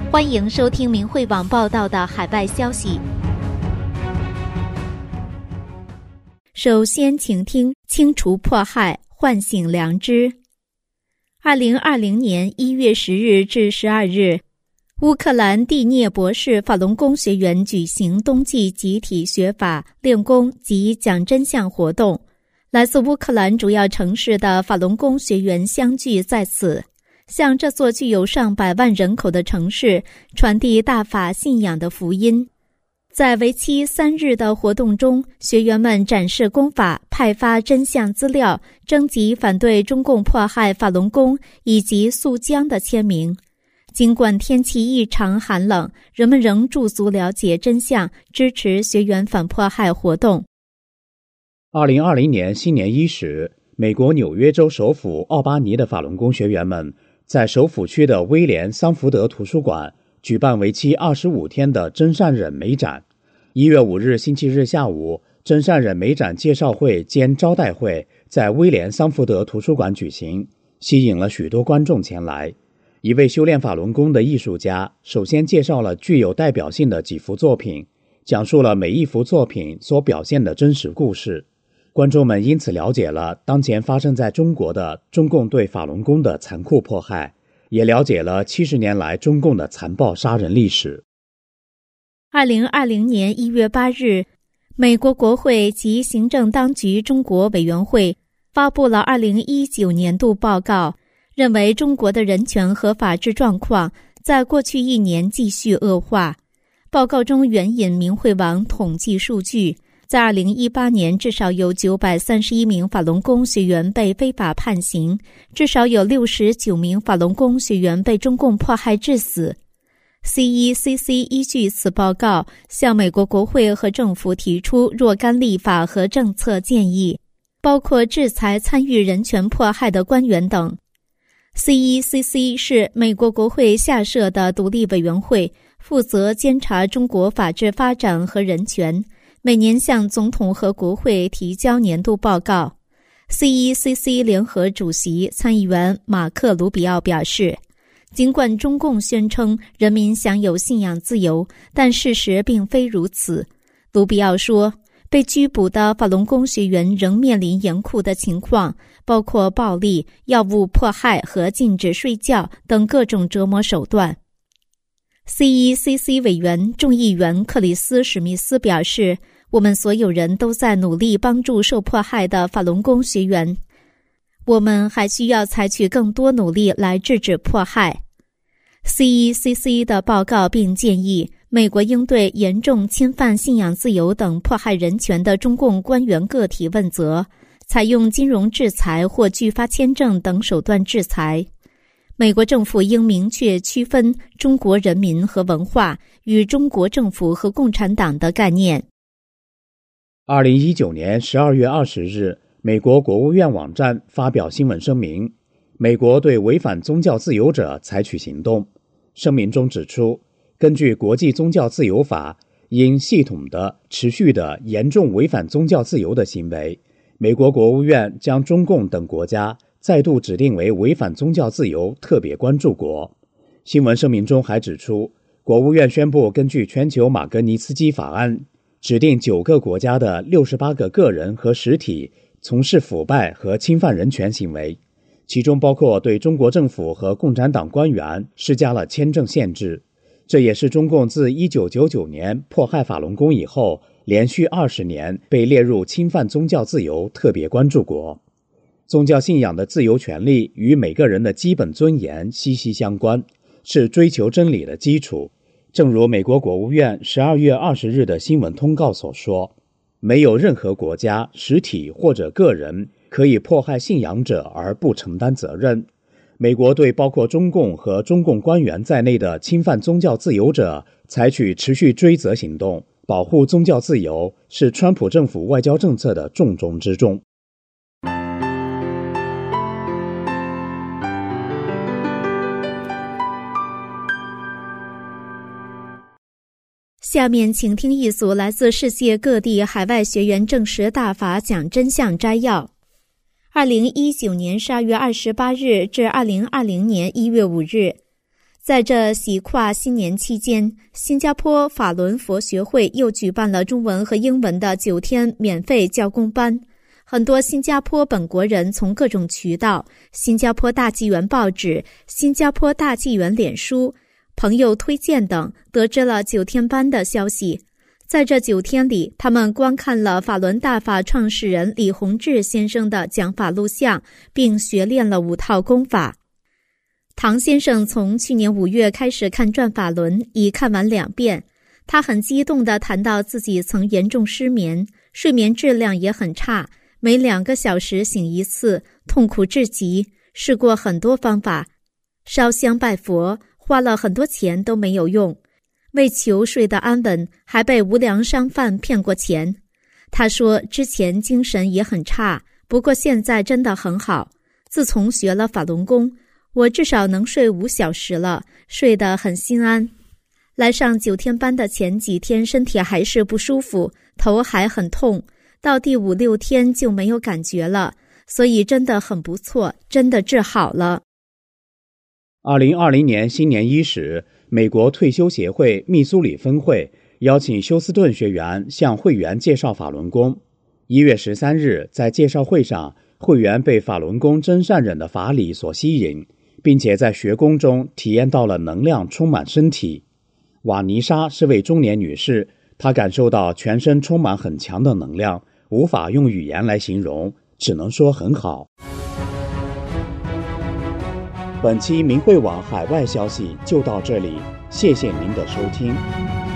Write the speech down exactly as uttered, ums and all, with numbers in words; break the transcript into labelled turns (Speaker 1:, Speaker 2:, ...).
Speaker 1: 欢迎收听明慧网报道的海外消息。首先请听清除迫害，唤醒良知。二零二零年一月十日至十二日，乌克兰第聂伯士法轮功学员举行冬季集体学法、练功及讲真相活动。来自乌克兰主要城市的法轮功学员相聚在此，向这座具有上百万人口的城市传递大法信仰的福音。在为期三日的活动中，学员们展示功法，派发真相资料，征集反对中共迫害法轮功以及肃江的签名。尽管天气异常寒冷，人们仍驻足了解真相，支持学员反迫害活动。
Speaker 2: 二零二零年新年伊始，美国纽约州首府奥巴尼的法轮功学员们在首府区的威廉桑福德图书馆举办为期二十五天的真善忍美展。一月五日星期日下午，真善忍美展介绍会兼招待会在威廉桑福德图书馆举行，吸引了许多观众前来。一位修炼法轮功的艺术家首先介绍了具有代表性的几幅作品，讲述了每一幅作品所表现的真实故事。观众们因此了解了当前发生在中国的中共对法轮功的残酷迫害，也了解了七十年来中共的残暴杀人历史。
Speaker 1: 二零二零年一月八日，美国国会及行政当局中国委员会发布了二零一九年度报告，认为中国的人权和法治状况在过去一年继续恶化。报告中援引明慧网统计数据，在二零一八年至少有九百三十一名法轮功学员被非法判刑，至少有六十九名法轮功学员被中共迫害致死。C E C C 依据此报告，向美国国会和政府提出若干立法和政策建议，包括制裁参与人权迫害的官员等。C E C C 是美国国会下设的独立委员会，负责监察中国法治发展和人权，每年向总统和国会提交年度报告。C E C C 联合主席参议员马克·卢比奥表示，尽管中共宣称人民享有信仰自由，但事实并非如此。卢比奥说，被拘捕的法轮功学员仍面临严酷的情况，包括暴力、药物迫害和禁止睡觉等各种折磨手段。C E C C 委员众议员克里斯·史密斯表示，我们所有人都在努力帮助受迫害的法轮功学员，我们还需要采取更多努力来制止迫害。C E C C 的报告并建议，美国应对严重侵犯信仰自由等迫害人权的中共官员个体问责，采用金融制裁或拒发签证等手段制裁。美国政府应明确区分中国人民和文化与中国政府和共产党的概念。
Speaker 2: 二零一九年十二月二十日，美国国务院网站发表新闻声明，美国对违反宗教自由者采取行动。声明中指出，根据国际宗教自由法，因系统的、持续的、严重违反宗教自由的行为，美国国务院将中共等国家再度指定为违反宗教自由特别关注国。新闻声明中还指出，国务院宣布根据全球马格尼茨基法案，指定九个国家的六十八个个人和实体从事腐败和侵犯人权行为，其中包括对中国政府和共产党官员施加了签证限制。这也是中共自一九九九年迫害法轮功以后，连续二十年被列入侵犯宗教自由特别关注国。宗教信仰的自由权利与每个人的基本尊严息息相关，是追求真理的基础。正如美国国务院十二月二十日的新闻通告所说，没有任何国家、实体或者个人可以迫害信仰者而不承担责任。美国对包括中共和中共官员在内的侵犯宗教自由者采取持续追责行动，保护宗教自由是川普政府外交政策的重中之重。
Speaker 1: 下面请听一组来自世界各地海外学员证实大法讲真相摘要。二零一九年十二月二十八日至二零二零年一月五日， 在这喜跨新年期间，新加坡法轮佛学会又举办了中文和英文的九天免费教工班。很多新加坡本国人从各种渠道、新加坡大纪元报纸、新加坡大纪元脸书、朋友推荐等，得知了九天班的消息。在这九天里，他们观看了法轮大法创始人李洪志先生的讲法录像，并学练了五套功法。唐先生从去年五月开始看转法轮，已看完两遍。他很激动地谈到自己曾严重失眠，睡眠质量也很差，每两个小时醒一次，痛苦至极，试过很多方法，烧香拜佛，花了很多钱都没有用。为求睡得安稳，还被无良商贩骗过钱。他说之前精神也很差，不过现在真的很好。自从学了法轮功，我至少能睡五小时了，睡得很心安。来上九天班的前几天身体还是不舒服，头还很痛，到第五六天就没有感觉了，所以真的很不错，真的治好了。
Speaker 2: 二零二零年新年伊始，美国退休协会密苏里分会邀请休斯顿学员向会员介绍法轮功。一月十三日，在介绍会上，会员被法轮功真善忍的法理所吸引，并且在学功中体验到了能量充满身体。瓦尼莎是位中年女士，她感受到全身充满很强的能量，无法用语言来形容，只能说很好。本期明慧网海外消息就到这里，谢谢您的收听。